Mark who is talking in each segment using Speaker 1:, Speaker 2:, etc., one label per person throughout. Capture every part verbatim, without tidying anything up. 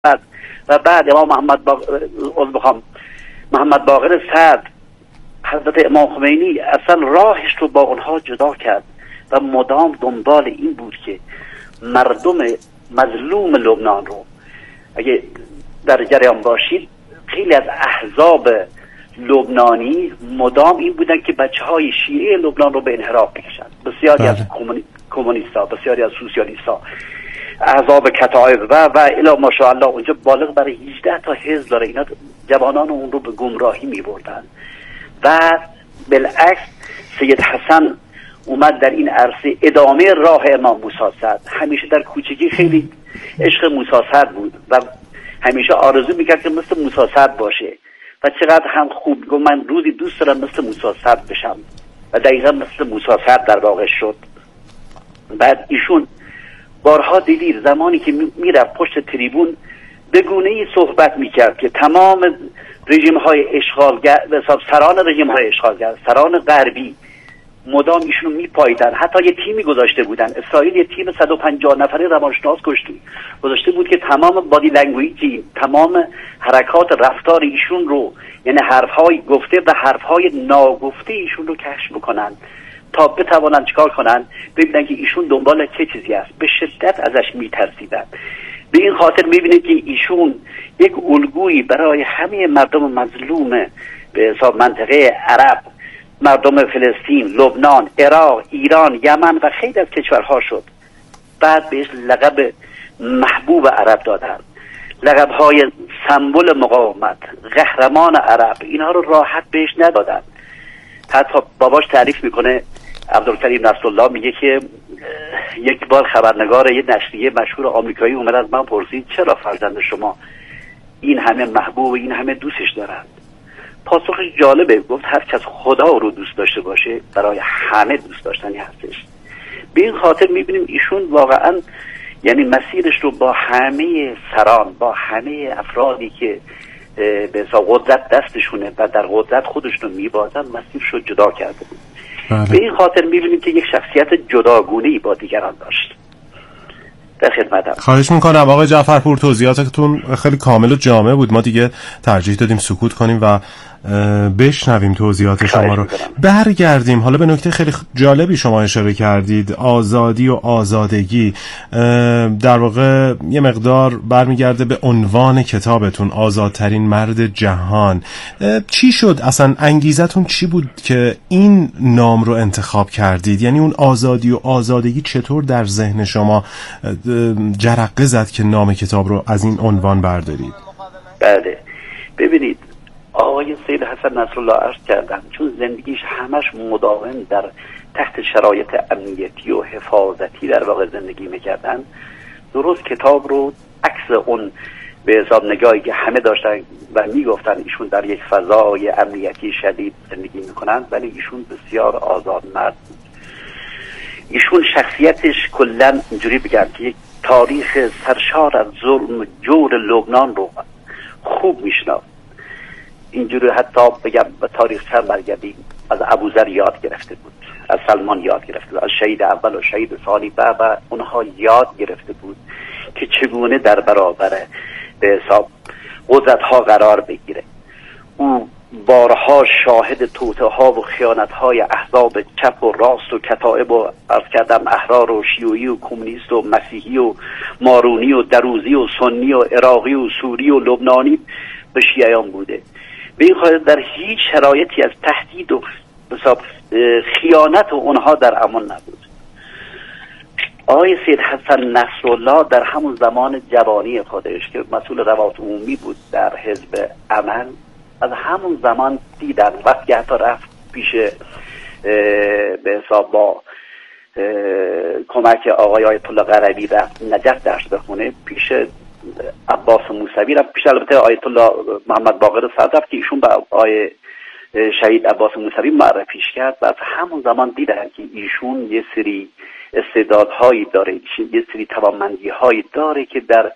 Speaker 1: و بعد امام محمد باقر بخوام محمد باقر سعد حضرت امام خمینی اصلا راهش رو با اونها جدا کرد و مدام دنبال این بود که مردم مظلوم لبنان رو، اگه در جریان باشید خیلی از احزاب لبنانی مدام این بودن که بچه های شیعه لبنان رو به انحراف بکشن. بسیاری از کمونیستا، بسیاری از سوسیالیستا، احزاب کتائب و و الی ماشاءالله اونجا بالغ برای هجده تا حزب داره، اینا جوانان اون رو به گمراهی می بردن. و بالعکس سید حسن اومد در این عرصه ادامه راه امام موسی سعد. همیشه در کوچگی خیلی عشق موسی سعد بود و همیشه آرزو میکرد که مثل موسی سعد باشه و چقدر هم خوب گفت من روزی دوست دارم مثل موسی سعد بشم و دقیقا مثل موسی سعد در واقع شد. بعد ایشون بارها دیدید زمانی که میرفت پشت تریبون به گونه‌ای صحبت میکرد که تمام رژیم های اشغالگر و سران رژیم های اشغالگر، سران غربی مدام ایشونو میپاییدن. حتی یه تیمی گذاشته بودن، اسرائیل یه تیم صد و پنجاه نفره روانشناس گذاشته بود که تمام بادی لنگویجی، تمام حرکات رفتار ایشون رو، یعنی حرفهای گفته و حرفهای ناگفته ایشون رو کشف بکنن تا بتوانن چیکار کنن، ببینن که ایشون دنبال چه چیزی است. به شدت ازش میترسیدن. به این خاطر میبینید که ایشون یک الگویی برای همه مردم مظلوم به حساب منطقه عرب، مردم فلسطین، لبنان، عراق، ایران، یمن و خیلی از کشورها شد. بعد بهش لقب محبوب عرب دادن، لقب‌های سمبل مقاومت، قهرمان عرب، اینها رو راحت بهش ندادن. حتی باباش تعریف میکنه، عبدالکریم نصرالله میگه که یک بار خبرنگار یه نشریه مشهور آمریکایی اومد از من پرسید چرا فرزند شما این همه محبوب و این همه دوستش دارند؟ پاسخش جالبه، گفت هر کس خدا رو دوست داشته باشه برای همه دوست داشتنی هستش. به این خاطر میبینیم ایشون واقعا یعنی مسیرش رو با همه سران، با همه افرادی که به حساب قدرت دستشونه و در قدرت خودشون رو میبازن مسیرش رو جدا کرده بود. بله. به این خاطر میبینیم که یک شخصیت جداگونه‌ای با دیگران داشت. در خدمتم.
Speaker 2: خواهش میکنم آقای جعفرپور، توضیحاتتون خیلی کامل و جامع بود. ما دیگه ترجیح دادیم سکوت کنیم و بشنویم توضیحات شما رو. برگردیم حالا به نکته خیلی جالبی شما اشاره کردید، آزادی و آزادگی. در واقع یه مقدار برمیگرده به عنوان کتابتون، آزادترین مرد جهان. چی شد اصلا؟ انگیزتون چی بود که این نام رو انتخاب کردید؟ یعنی اون آزادی و آزادگی چطور در ذهن شما جرقه زد که نام کتاب رو از این عنوان بردارید؟
Speaker 1: بله ببینید، آقای سید حسن نصرالله عرض کردن چون زندگیش همش مداوم در تحت شرایط امنیتی و حفاظتی در واقع زندگی میکردن، درست کتاب رو عکس اون به حساب نگاهی که همه داشتن و میگفتن ایشون در یک فضای امنیتی شدید زندگی میکنن، ولی ایشون بسیار آزاد مرد بود. ایشون شخصیتش کلا اینجوری بگم که یک تاریخ سرشار از ظلم جور لبنان رو خوب میشناخت. اینجوری حتی بگم به تاریخ سر برگردیم، از ابوذر یاد گرفته بود، از سلمان یاد گرفته بود، از شهید اول و شهید ثانی و و اونها یاد گرفته بود که چگونه در برابر به حساب قدرت ها قرار بگیره. او بارها شاهد توطئه ها و خیانت های احزاب چپ و راست و کتائب و عرض کردم احرار و شیوعی و کمونیست و مسیحی و مارونی و دروزی و سنی و عراقی و سوری و لبنانی به شیعیان بوده. به این خاطر در هیچ شرایطی از تهدید و خیانت و اونها در امان نبود. آقای سید حسن نصرالله در همون زمان جوانی خودش که مسئول روابط عمومی بود در حزب عمل، از همون زمان دیدن وقتی حتی رفت پیش به حساب با کمک آقای آیت الله قربی رفت نجف درس بخونه، پیش عباس موسوی رفت، پیش البته آیت الله محمد باقر سعد رفت که ایشون به آقای شهید عباس موسوی معرفیش کرد و از همون زمان دیدن که ایشون یه سری استعدادهایی داره، یه سری توانمندی‌هایی داره که در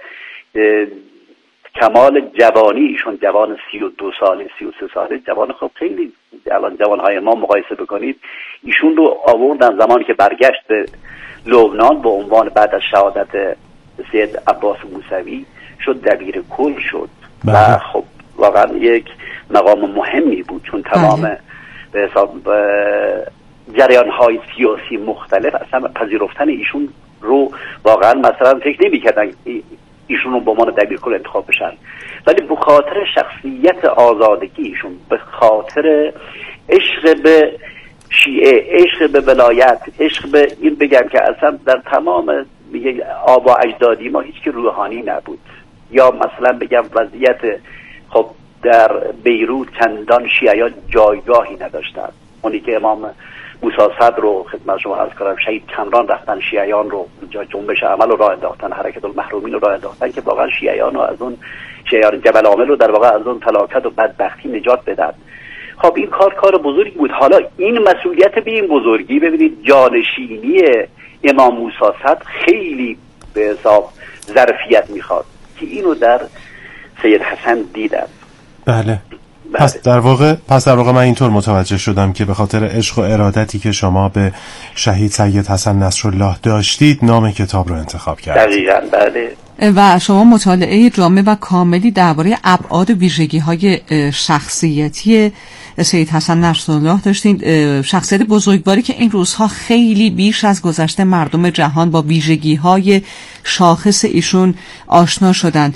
Speaker 1: کمال جوانی، ایشون جوان سی و دو ساله سی و سه ساله جوان، خب خیلی الان جوانهای ما مقایسه بکنید، ایشون رو آوردن زمانی که برگشت به لبنان به عنوان بعد از شهادت سید عباس موسوی شد دبیر کل شد.
Speaker 2: بله.
Speaker 1: و خب واقعا یک مقام مهمی بود، چون تمام
Speaker 2: بله.
Speaker 1: به حساب جریان های سیاسی مختلف اصلا پذیرفتن ایشون رو واقعا مثلا فکر نمی کردن ایشون رو به عنوان دبیر کل انتخاب بشن، ولی به خاطر شخصیت آزادگی ایشون، به خاطر عشق به شیعه، عشق به ولایت، عشق به این بگم که اصلا در تمام میگه آبا اجدادی ما هیچ که روحانی نبود، یا مثلا بگم وضعیت خب در بیروت چندان شیعیان جایگاهی نداشتن. اونی که امام موسی صدر رو خدمت شما عرض کنم شهید کمران رفتن شیعیان رو جای جنبش عمل رو راه انداختن، حرکت المحرومین رو راه انداختن که واقعا شیعیان رو از اون شیعیان جبل عامل رو در واقع از اون فلاکت و بدبختی نجات بدن. خب این کار کار بزرگی بود. حالا این مسئولیت به این بزرگی، ببینید جانشینی امام موسی صدر خیلی به حساب ظرفیت میخواد که اینو در سید حسن دیدن.
Speaker 2: بله. پس در واقع پس در واقع من اینطور متوجه شدم که به خاطر عشق و ارادتی که شما به شهید سید حسن نصرالله داشتید نام کتاب رو انتخاب کردید.
Speaker 1: دقیقاً بله.
Speaker 3: و شما مطالعه جامع و کاملی درباره ابعاد و ویژگی‌های شخصیتی سید حسن نصرالله داشتید، شخصیت بزرگواری که این روزها خیلی بیش از گذشته مردم جهان با ویژگی‌های شاخص ایشون آشنا شدن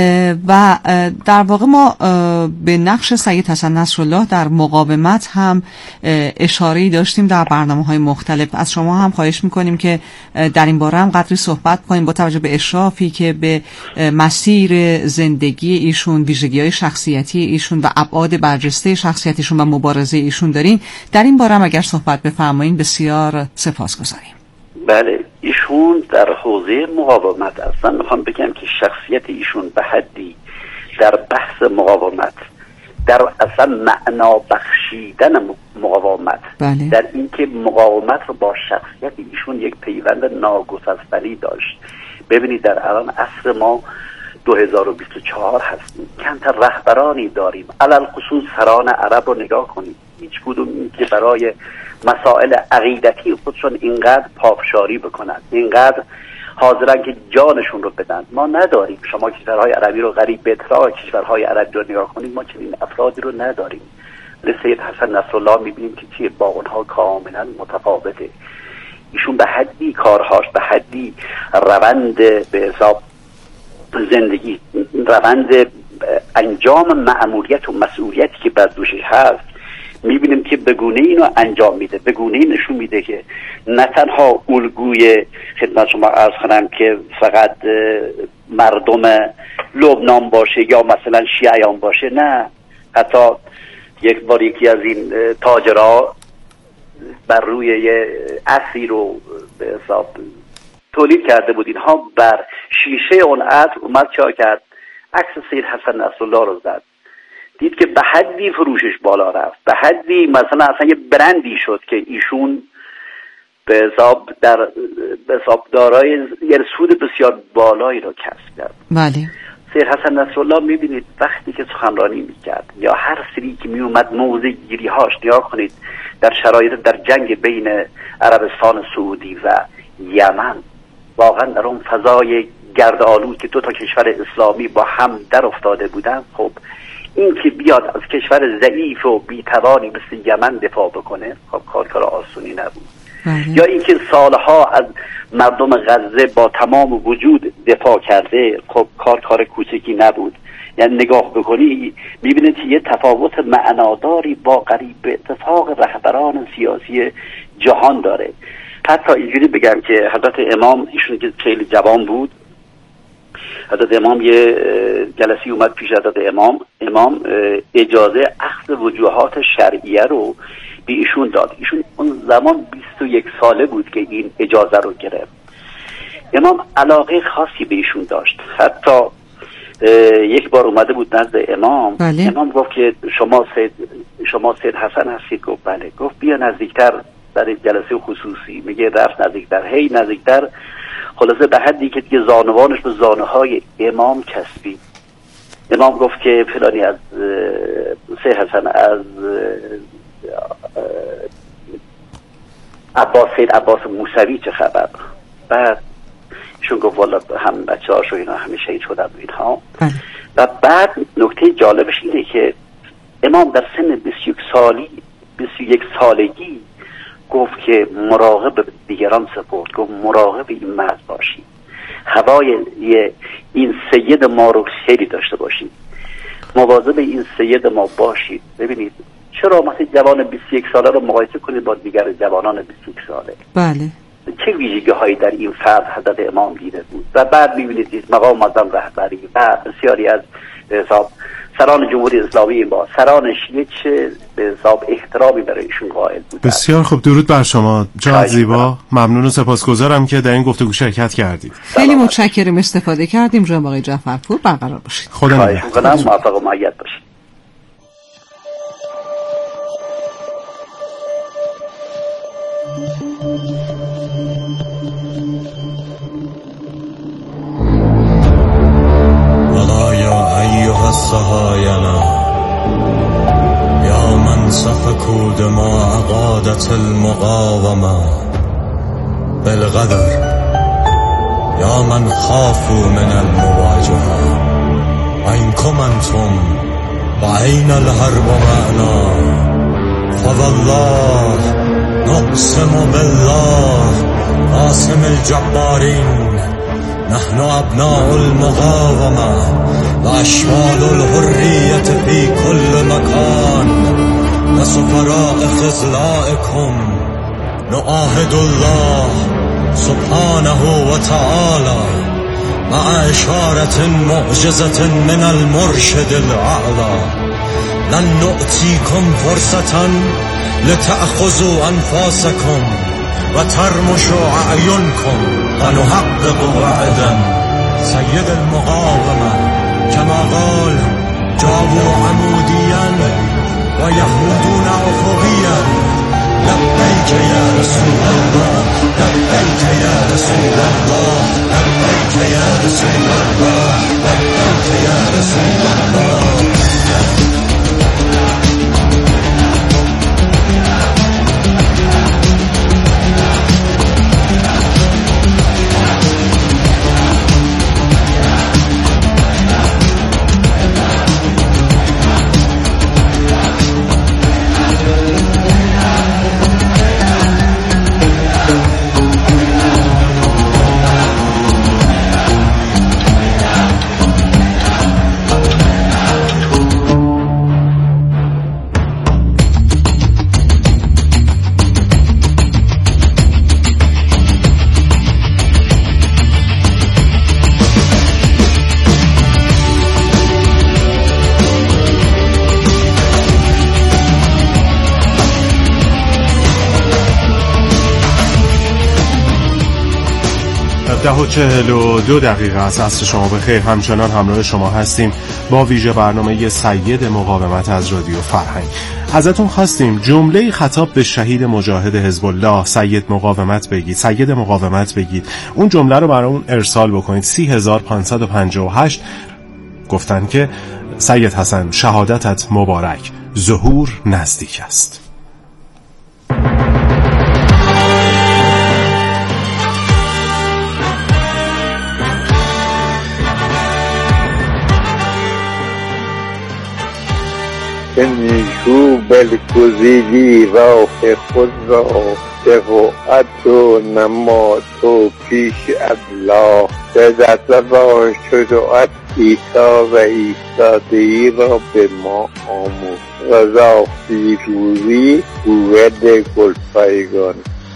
Speaker 3: و در واقع ما به نقش سید حسن نصرالله در مقاومت هم اشاره‌ای داشتیم در برنامه‌های مختلف. از شما هم خواهش می‌کنیم که در این باره هم قدری صحبت کنیم با توجه به اشرافی که به مسیر زندگی ایشون، ویژگی‌های شخصیتی ایشون و ابعاد برجسته شخصیتیشون و مبارزه ایشون دارین. در این باره هم اگر صحبت بفرمایید بسیار سپاسگزاریم.
Speaker 1: بله، ایشون در حوزه مقاومت اصلا میخوام بگم که شخصیت ایشون به حدی در بحث مقاومت، در اصلا معنا بخشیدن مقاومت،
Speaker 3: بله.
Speaker 1: در اینکه مقاومت رو با شخصیت ایشون یک پیوند ناگسستنی داشت. ببینید در الان عصر ما دو هزار و بیست و چهار هستیم، کمتر رهبرانی داریم، علل خصوص سران عرب رو نگاه کنید، هیچ کدوم این که برای مسائل عقیدتی خودشون اینقدر پافشاری بکنند، اینقدر حاضرن که جانشون رو بدن. ما نداریم. شما کشورهای عربی رو غریب به اطلاع کشورهای عربی رو نگاه کنید، ما چنین افرادی رو نداریم. سید حسن نصرالله میبینیم که چیه، با اونها کاملا متفاوته. ایشون به حدی کارهاش، به حدی روند به حساب زندگی، روند انجام مأموریت و مسئولیتی که بر دوشش هست، میبینیم که بگونه اینو انجام میده، بگونه این نشون میده که نه تنها الگوی خدمت شما عرض کنم که فقط مردم لبنان باشه یا مثلا شیعیان باشه، نه، حتی یک بار یکی از این تاجرها بر روی یه عصی رو به حساب تولید کرده بود، اینها بر شیشه اون عصر اومد چا کرد، عکس سید حسن نصرالله رو زد، دید که به حدی فروشش بالا رفت، به حدی مثلا اصلا یه برندی شد که ایشون به حساب در به حساب دارای یه سود بسیار بالایی رو کسب کرد.
Speaker 3: بله.
Speaker 1: سید حسن نصرالله میبینید وقتی که سخنرانی میکرد یا هر سری که میومد موضع گیری هاش، نگاه کنید در شرایط در جنگ بین عربستان سعودی و یمن، واقعا در اون فضای گردآلود که دو تا کشور اسلامی با هم در افتاده بودن، خب این که بیاد از کشور ضعیف و بی‌توانی مثل یمن دفاع بکنه، خب کار کار آسونی نبود.
Speaker 3: بله.
Speaker 1: یا اینکه سالها از مردم غزه با تمام وجود دفاع کرده، خب کار کار کوچکی نبود. یعنی نگاه بکنی میبینید که یه تفاوت معناداری با قریب به اتفاق رهبران سیاسی جهان داره. حتی اینجوری بگم که حضرت امام، ایشون که خیلی جوان بود، حضرت امام یه جلسی اومد پیش حضرت امام، امام اجازه اخذ وجوهات شرعیه رو به ایشون داد. ایشون اون زمان بیست و یک ساله بود که این اجازه رو گرفت. امام علاقه خاصی به ایشون داشت. حتی یک بار اومده بود نزد امام.
Speaker 3: بله.
Speaker 1: امام گفت که شما سید شما سید حسن هستید؟ گفت بله. گفت بیا نزدیکتر در این جلسه خصوصی. میگه رفت نزدیکتر، هی نزدیکتر، خلاصه به حدی که دیگه زانوانش به زانوهای امام چسبید. امام گفت که فلانی از سید حسن از عباس، سید عباس موسوی چه خبر؟ بعد چون گفت والا هم بچه هاش و اینا همه شهید شدن و اینها. و بعد نکته جالبش اینه که امام در سن بیست و یک سالی بیست و یک سالگی گفت که مراقب دیگران سپرد، گفت مراقب این مرد باشید، هوای این سید ما رو خیلی داشته باشید، مواظب این سید ما باشید. ببینید چرا مثلا جوان بیست و یک ساله رو مقایسه کنید با دیگر جوانان بیست و یک ساله؟
Speaker 3: بله.
Speaker 1: چه ویژگی هایی در این فرد حضرت امام دیده بود؟ و بعد میبینید مقام معظم رهبری و بسیاری از حساب سران جمهوری اسلامی با سران شیعه چه به حساب احترامی برای ایشون قائل بود.
Speaker 2: بسیار خوب، درود بر شما جناب زیبا، ممنون و سپاسگزارم که در این گفتگو شرکت کردید.
Speaker 3: خیلی متشکرم، استفاده کردیم. جناب آقای جعفرپور برقرار باشید.
Speaker 2: خدا نگهدار.
Speaker 1: موفق و مؤید باشید.
Speaker 4: الصهاينة يا من سفكوا دماء قادة المقاومة بالغدر، يا من خافوا من المواجهة، أينكم أنتم وأين الحرب معنا؟ فوالله نقسم بالله قاسم الجبارين، نحن أبناء المقاومة وأشوال الحرية في كل مكان، وسفراء خزلائكم نعاهد الله سبحانه وتعالى مع إشارة معجزة من المرشد الأعلى، لن نؤتيكم فرصة لتأخذوا أنفاسكم وترمشوا أعينكم ونحقق وعدا سيد المقاومة كما قال جابوا عموديا ويهودون أفقيا. لبيك يا رسول الله، لبيك يا رسول الله، لبيك يا رسول الله، لبيك يا رسول الله.
Speaker 2: ده و چهل و دو دقیقه است. عصر شما بخیر. همچنان همراه شما هستیم با ویژه برنامه سید مقاومت از رادیو فرهنگ. ازتون خواستیم جمله خطاب به شهید مجاهد حزب الله سید مقاومت بگید، سید مقاومت بگید. اون جمله رو برامون ارسال بکنید. سی هزار پانصد و پنجاه و هشت گفتن که سید حسن شهادتت مبارک، ظهور نزدیک است.
Speaker 5: که نیکو بلگزیدی راه خود را، شفاعت و نما تو پیش الله، به دست با شجاعت ایسا و ایستادگی را به ما آموز، رضا پیروزی قوت گلپایگان.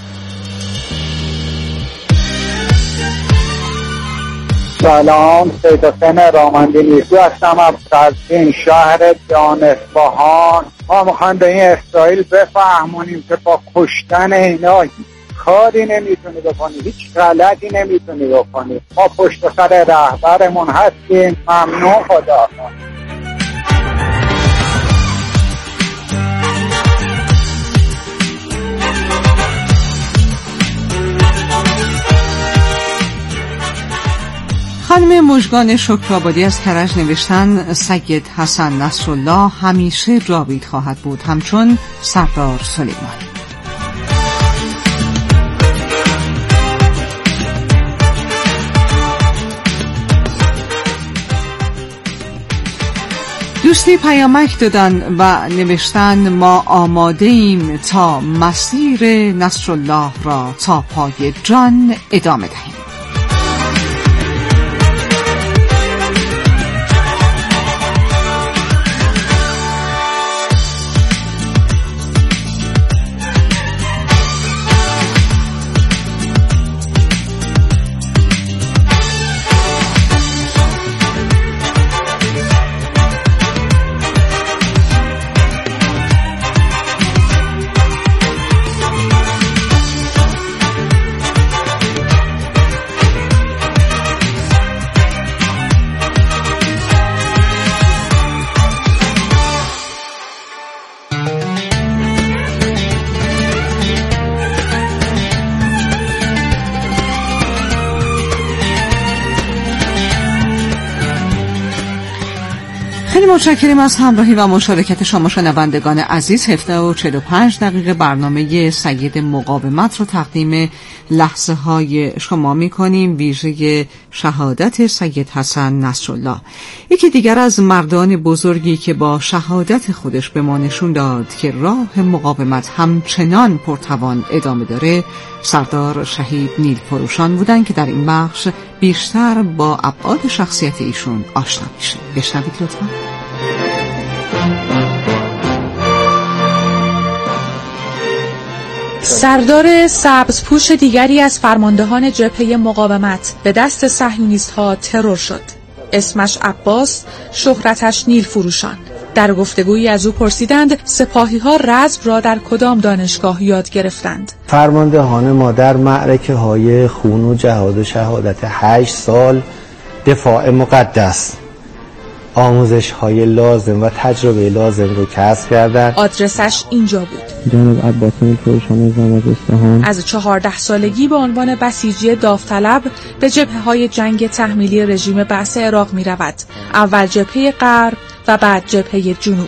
Speaker 6: سلام، سید حسین رامندی نیکو هستم از قزوین شهر جان اصفهان. ما میخوایم به این اسرائیل بفهمونیم که با کشتن اینا کاری نمیتونی بکنی، هیچ غلطی نمیتونی بکنی. ما پشت سر رهبرمون هستیم. ممنون، خدا.
Speaker 3: خانم مژگان شکرآبادی از کرج نوشتن سید حسن نصرالله همیشه جاوید خواهد بود همچون سردار سلیمان. دوستی پیامک دادن و نوشتن ما آماده ایم تا مسیر نصرالله را تا پای جان ادامه دهیم. خیلی متشکریم از همراهی و مشارکت شما شنوندگان عزیز. هفده و چهل و پنج دقیقه برنامه سید مقاومت رو تقدیم لحظه های شما می کنیم، ویژه شهادت سید حسن نصرالله، یکی دیگر از مردان بزرگی که با شهادت خودش به ما نشون داد که راه مقاومت همچنان پرتوان ادامه داره. سردار شهید نیلفروشان بودن که در این بخش بیشتر با ابعاد شخصیت ایشون آشنا میشیم. بشنوید لطفا.
Speaker 7: سردار سبزپوش دیگری از فرماندهان جبهه مقاومت به دست صهیونیست‌ها ترور شد. اسمش عباس، شهرتش نیلفروشان. در گفتگویی از او پرسیدند سپاهی‌ها رزم را در کدام دانشگاه یاد گرفتند؟
Speaker 8: فرماندهان ما در معرکه‌های خون و جهاد و شهادت هشت سال دفاع مقدس آموزش‌های لازم و تجربه لازم رو کسب کردند.
Speaker 7: آدرسش اینجا بود.
Speaker 8: جناب عباس نیلفروشان زمان اصفهان.
Speaker 7: از چهارده سالگی به عنوان بسیجی داوطلب به جبهه‌های جنگ تحمیلی رژیم بعث عراق می‌رود. اول جبهه غرب و بعد جبهه جنوب.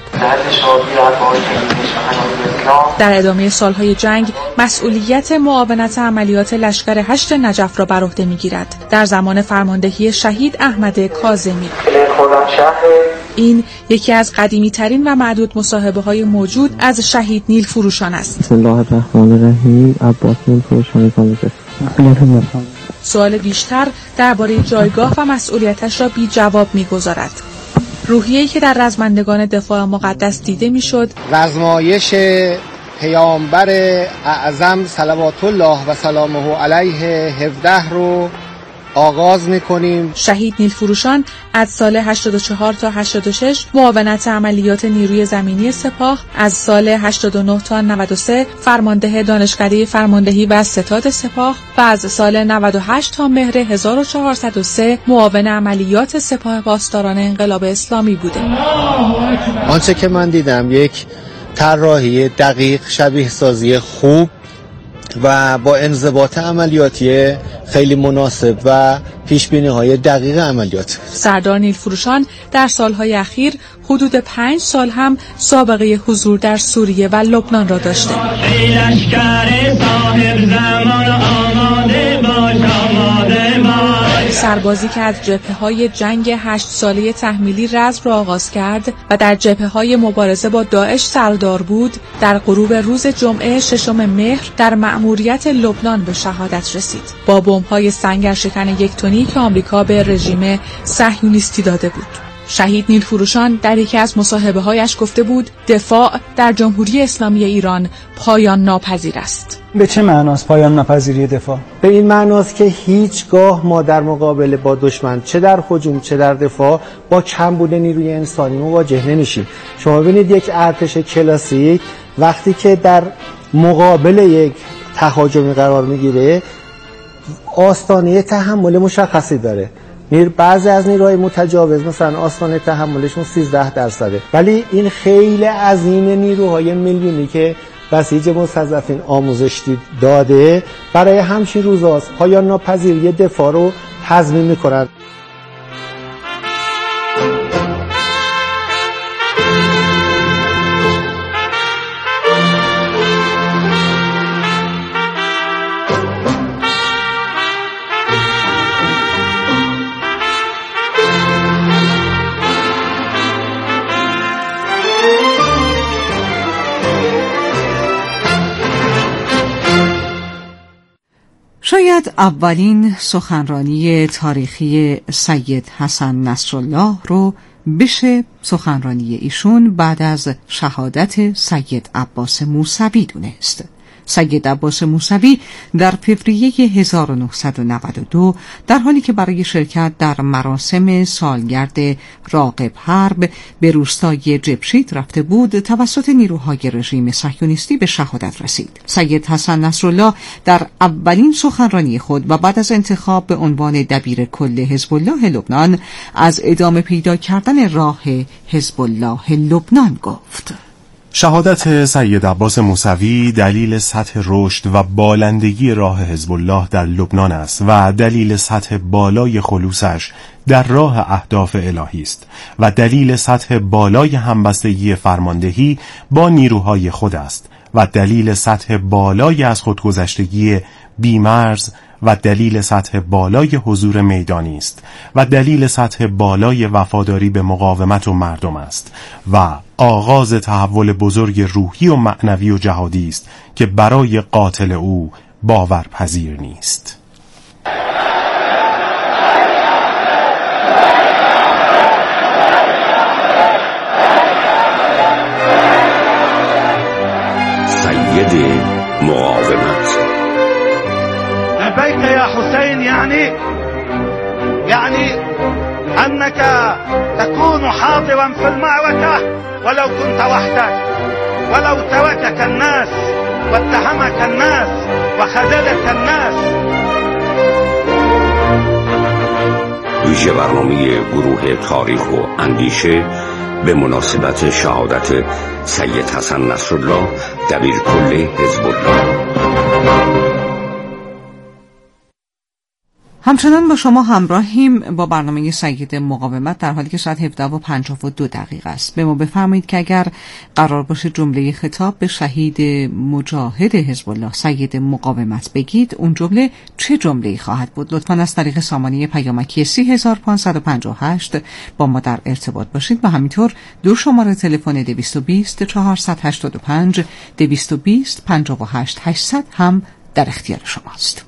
Speaker 7: در ادامه سالهای جنگ مسئولیت معاونت عملیات لشکر هشت نجف را بر عهده می‌گیرد در زمان فرماندهی شهید احمد کاظمی. این یکی از قدیمی‌ترین و معدود مصاحبه‌های موجود از شهید نیلفروشان است.
Speaker 8: بسم الله الرحمن الرحیم. عباس نیلفروشان زمان.
Speaker 7: سوال بیشتر درباره جایگاه و مسئولیتش را بی جواب می‌گذارد. روحیه‌ای که در رزمندگان دفاع مقدس دیده میشد،
Speaker 8: رزمایش پیامبر اعظم صلوات الله و سلامه علیه هفده رو آغاز می‌کنیم.
Speaker 7: شهید نیلفروشان از سال هشتاد و چهار تا هشتاد و شش معاونت عملیات نیروی زمینی سپاه، از سال هشتاد و نه تا نود و سه فرمانده دانشکده فرماندهی و ستاد سپاه و از سال نود و هشت تا مهر هزار و چهارصد و سه معاون عملیات سپاه پاسداران انقلاب اسلامی بوده.
Speaker 8: آنچه که من دیدم یک طراحی دقیق، شبیه سازی خوب و با انضباط عملیاتی خیلی مناسب و پیشبینی‌های دقیق عملیات.
Speaker 7: سردار نیلفروشان در سالهای اخیر حدود پنج سال هم سابقه حضور در سوریه و لبنان را داشته. سربازی که از جبهه‌های جنگ هشت ساله تحمیلی رزم را آغاز کرد و در جبهه‌های مبارزه با داعش سردار بود، در غروب روز جمعه ششم مهر در مأموریت لبنان به شهادت رسید با بمب‌های سنگرشکن یک تنی که آمریکا به رژیم صهیونیستی داده بود. شهید نیلفروشان در یکی از مصاحبه‌هایش گفته بود دفاع در جمهوری اسلامی ایران پایان ناپذیر است.
Speaker 9: به چه معناست پایان ناپذیری دفاع؟
Speaker 8: به این معناست که هیچگاه ما در مقابله با دشمن چه در هجوم چه در دفاع با کمبود نیروی انسانی مواجه نمیشیم. شما ببینید یک ارتش کلاسیک وقتی که در مقابل یک تهاجمی قرار میگیره آستانه تحمل مشخصی داره. نیر بعضی از نیروهای متجاوز مثلا آستانه تحملشون سیزده درصده، ولی این خیلی عظیم نیروهای میلیونی که بسیج مستضعفین آموزش داده برای همچین روزاست پایان ناپذیری دفاع رو تضمین میکنن.
Speaker 3: شاید اولین سخنرانی تاریخی سید حسن نصرالله رو بشه سخنرانی ایشون بعد از شهادت سید عباس موسوی دونست. سید عباس موسوی در فوریه هزار و نهصد و نود و دو در حالی که برای شرکت در مراسم سالگرد راغب حرب به روستای جبشید رفته بود، توسط نیروهای رژیم صهیونیستی به شهادت رسید. سید حسن نصرالله در اولین سخنرانی خود و بعد از انتخاب به عنوان دبیر کل حزب الله لبنان از ادامه پیدا کردن راه حزب الله لبنان گفت.
Speaker 2: شهادت سید عباس موسوی دلیل سطح رشد و بالندگی راه حزب الله در لبنان است و دلیل سطح بالای خلوصش در راه اهداف الهی است و دلیل سطح بالای همبستگی فرماندهی با نیروهای خود است و دلیل سطح بالای از خودگذشتگی بیمرز و دلیل سطح بالای حضور میدانی است و دلیل سطح بالای وفاداری به مقاومت و مردم است و آغاز تحول بزرگ روحی و معنوی و جهادی است که برای قاتل او باورپذیر نیست.
Speaker 10: سید مقاومت.
Speaker 11: لبيك يا حسين، يعني يعني أنك تكون حاضرا في المعركة ولو كنت وحدك، ولو تركك الناس واتهمك الناس وخذلك الناس.
Speaker 10: ویژه برنامه گروه تاریخ و اندیشه به مناسبت شهادت سید حسن نصرالله دبیر کل حزب الله.
Speaker 3: همچنان با شما همراهیم با برنامه سید مقاومت در حالی که ساعت هفده و پنجاه و دو دقیقه است. به ما بفرمایید که اگر قرار باشه جمله خطاب به شهید مجاهد حزب الله سید مقاومت بگید، اون جمله چه جمله‌ای خواهد بود؟ لطفاً از طریق سامانه پیامکی سی هزار و پانصد و پنجاه و هشت با ما در ارتباط باشید و همینطور دو شماره تلفن دویست و بیست چهارصد و هشتاد و پنج دویست و بیست پنجاه و هشت هشتصد هم در اختیار شماست.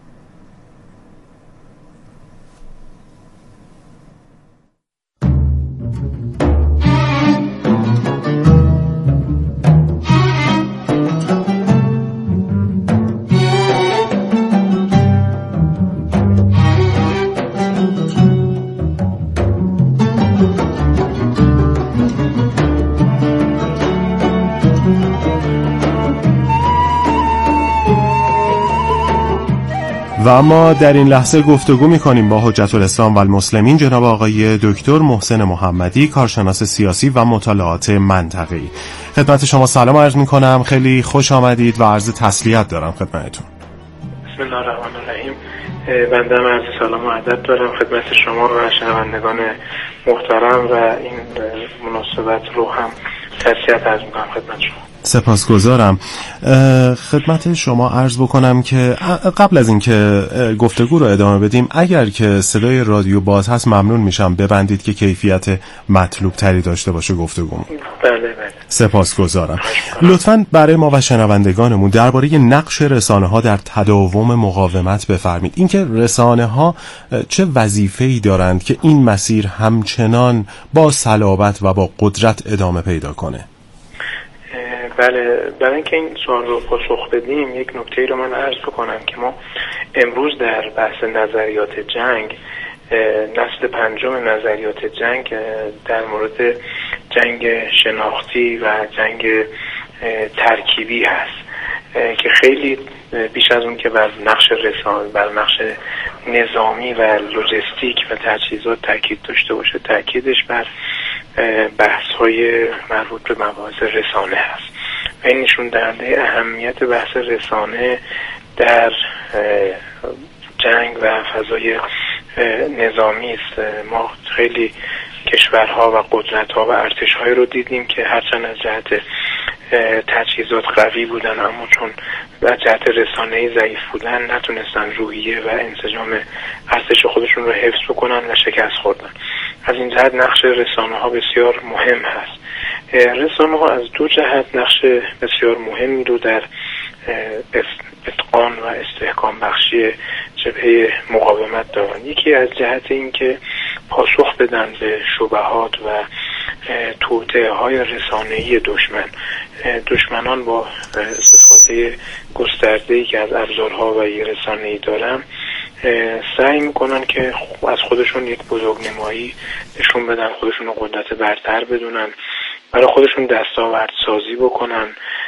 Speaker 2: و ما در این لحظه گفتگو می‌کنیم با حجت الاسلام و المسلمین جناب آقای دکتر محسن محمدی، کارشناس سیاسی و مطالعات منطقه‌ای. خدمت شما سلام عرض می‌کنم، خیلی خوش آمدید و عرض تسلیت دارم خدمتتون.
Speaker 12: بسم الله الرحمن الرحیم. بنده هم عرض سلام و ادب دارم خدمت شما و شنوندگان محترم و این مناسبت رو هم تسلیت عرض می‌کنم خدمت شما.
Speaker 2: سپاسگزارم. خدمت شما عرض بکنم که قبل از اینکه گفتگو رو ادامه بدیم، اگر که صدای رادیو باز هست ممنون میشم ببندید که کیفیت مطلوب تری داشته باشه گفتگو.
Speaker 12: بله بله.
Speaker 2: سپاسگزارم. لطفاً برای ما و شنوندگانمون درباره نقش رسانه‌ها در تداوم مقاومت بفرمایید. اینکه رسانه‌ها چه وظیفه‌ای دارند که این مسیر همچنان با صلابت و با قدرت ادامه پیدا کنه؟
Speaker 12: بله، برای اینکه این سوال رو پاسخ بدیم یک نکته رو من عرض بکنم که ما امروز در بحث نظریات جنگ، نسل پنجم نظریات جنگ در مورد جنگ شناختی و جنگ ترکیبی هست که خیلی بیش از اون که بر نقش رسانه، بر نقش نظامی و لوجستیک و تجهیزات تاکید داشته باشه، تاکیدش بر بحث های مربوط به مباحث رسانه هست. این نشون دهنده اهمیت بحث رسانه در جنگ و فضای نظامی است. ما خیلی کشورها و قدرت‌ها و ارتش‌هایی رو دیدیم که هرچند از جهت تجهیزات قوی بودن اما چون از جهت رسانه‌ای ضعیف بودن نتونستن روحیه و انسجام ارتش خودشون رو حفظ بکنن و شکست خوردن. از این جهت نقش رسانه‌ها بسیار مهم هست. رسانه‌ها از دو جهت نقش بسیار مهمی رو در اتقان و استحکام بخشی جبهه مقاومت دارن. یکی از جهت این که پاسخ بدن به شبهات و توطئه های رسانه‌ای دشمن. دشمنان با استفاده گسترده‌ای که از ابزارها و رسانه‌ای دارن سعی میکنن که از خودشون یک بزرگنمایی نشون بدن، خودشون رو قدرت برتر بدونن، برای خودشون دستاورد سازی بکنن،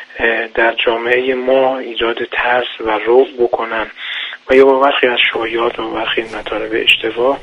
Speaker 12: در جامعه ما ایجاد ترس و رعب بکنن و یا با برخی از شایعات و برخی مطالب اشتباه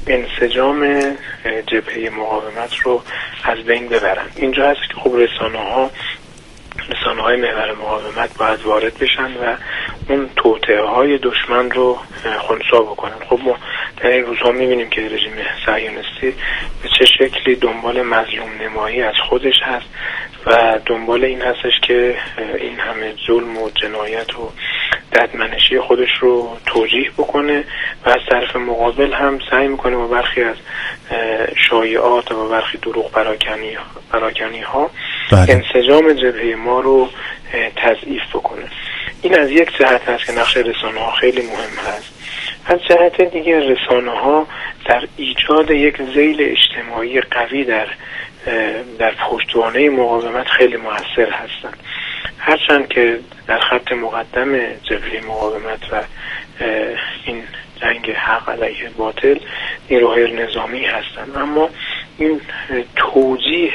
Speaker 12: انسجام جبهه مقاومت رو از بین ببرن. اینجا هست که خب رسانه ها رسانه های محور مقاومت باید وارد بشن و اون توطئه های دشمن رو خنثی بکنن. خب ما در این روزها میبینیم که رژیم صهیونیستی به چه شکلی دنبال مظلوم نمایی از خودش هست و دنبال این هستش که این همه ظلم و جنایت و ددمنشی خودش رو توجیه بکنه و از طرف مقابل هم سعی میکنه با برخی از شایعات و با برخی دروغ پراکنی, پراکنی ها
Speaker 2: بله.
Speaker 12: انسجام جبهه ما رو تضعیف بکنه. این از یک جهت هست که نقش رسانه ها خیلی مهم هست. از جهت دیگه رسانه ها در ایجاد یک ذیل اجتماعی قوی در در پشتوانه مقاومت خیلی موثر هستند. هرچند که در خط مقدم جبهه مقاومت و این جنگ حق علیه باطل نیروهای نظامی هستند، اما این توجیه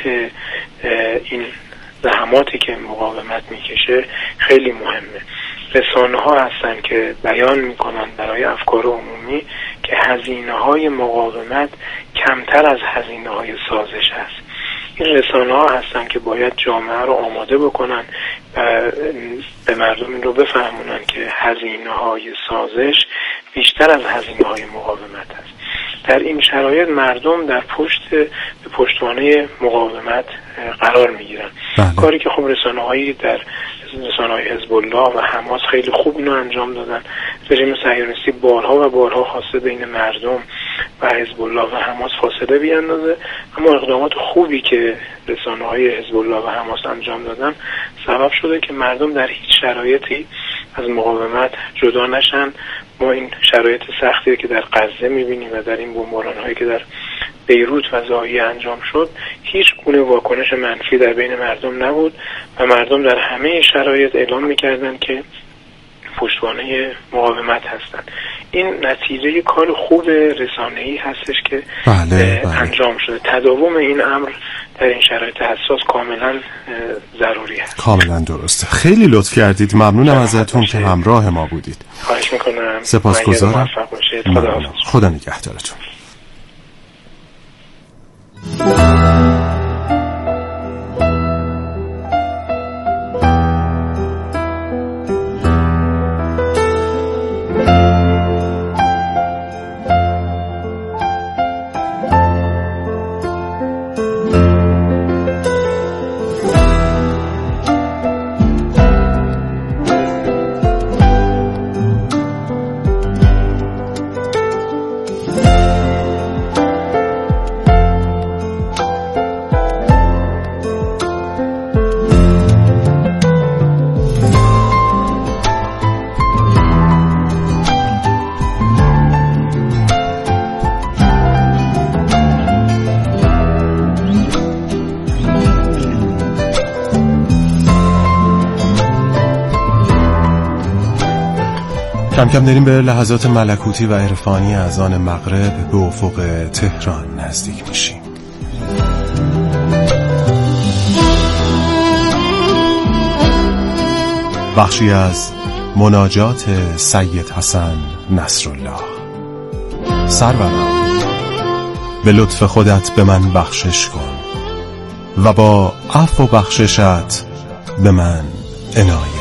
Speaker 12: این زحماتی که مقاومت میکشه خیلی مهمه. رسانه ها هستن که بیان میکنن برای افکار عمومی که هزینه های مقاومت کمتر از هزینه های سازش هست. این رسانه ها هستن که باید جامعه رو آماده بکنن و به مردم این رو بفهمونن که هزینه های سازش بیشتر از هزینه های مقاومت هست. در این شرایط مردم در پشت به پشتوانه مقاومت قرار میگیرن.
Speaker 2: بله.
Speaker 12: کاری که خب رسانه هایی در رسانه های حزب الله و حماس خیلی خوب اینو انجام دادن. رژیم صهیونیستی بارها و بارها خواسته بین مردم و حزب الله و حماس فاصله بیاندازه، اما اقدامات خوبی که رسانه های حزب الله و حماس انجام دادن سبب شده که مردم در هیچ شرایطی از مقاومت جدا نشن. ما این شرایط سختی که در غزه میبینیم و در این بمباران هایی که در بیروت و ضاحیه انجام شد هیچ گونه واکنش منفی در بین مردم نبود و مردم در همه شرایط اعلام میکردن که پشتوانه مقاومت هستند. این نتیجه کار خوب رسانه‌ای هستش که
Speaker 2: بله، بله.
Speaker 12: انجام شده. تداوم این امر در این شرایط حساس کاملا ضروری هست.
Speaker 2: کاملا درسته. خیلی لطف کردید. ممنونم ازتون که همراه ما بودید.
Speaker 12: خواهش میکنم.
Speaker 2: سپاسگزارم.
Speaker 12: خدا,
Speaker 2: خدا نگهدارتون. کم کم داریم به لحظات ملکوتی و عرفانی از آن مغرب به افق تهران نزدیک میشیم. بخشی از مناجات سید حسن نصرالله. سرورم، به لطف خودت به من بخشش کن و با عفو و بخششت به من عنایت